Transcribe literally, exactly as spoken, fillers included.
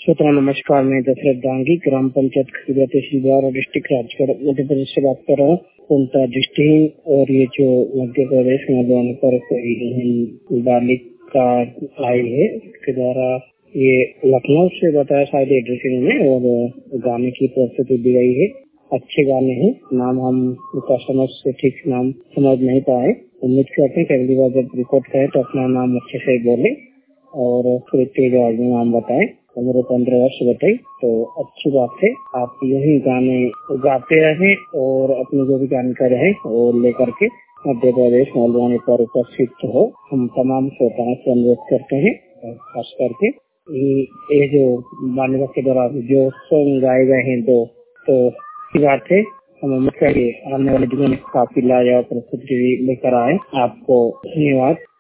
श्रोता नमस्कार, मैं दशरथ दांगी ग्राम पंचायत खरीदा तहसील द्वारा डिस्ट्रिक्ट राजगढ़ मध्य प्रदेश से बात कर रहा हूँ। पूर्णतः दृष्टिहीन और ये जो मध्य प्रदेश में दोनों पर कोई बालिका आई है, इसके द्वारा ये लखनऊ से बताया शायद एड्रेसिंग में और गाने की प्रस्तुति दी गई है। अच्छे गाने हैं। नाम हम कस्टमर से ठीक नाम समझ नहीं पाए। उम्मीद करते हैं कि अगली बार जब रिकॉर्ड करें तो अपना नाम अच्छे से बोले और फिर तेज आवाज में नाम बताए। पंद्रह पंद्रह वर्ष बताई तो अच्छी बात है। आप यही गाने गाते रहे और अपनी जो भी जानकारी है वो लेकर के मध्य प्रदेश मलवानी पर उपस्थित हो। हम तमाम श्रोताओं से अनुरोध करते हैं, खास करके ये जो बालिका के दौरान जो सॉन्ग गाए गए हैं दो, तो अच्छी बात है। हम उम्मीद करेंगे आने वाले दिनों में काफी लाजवाब प्रस्तुति लेकर आए। आपको धन्यवाद।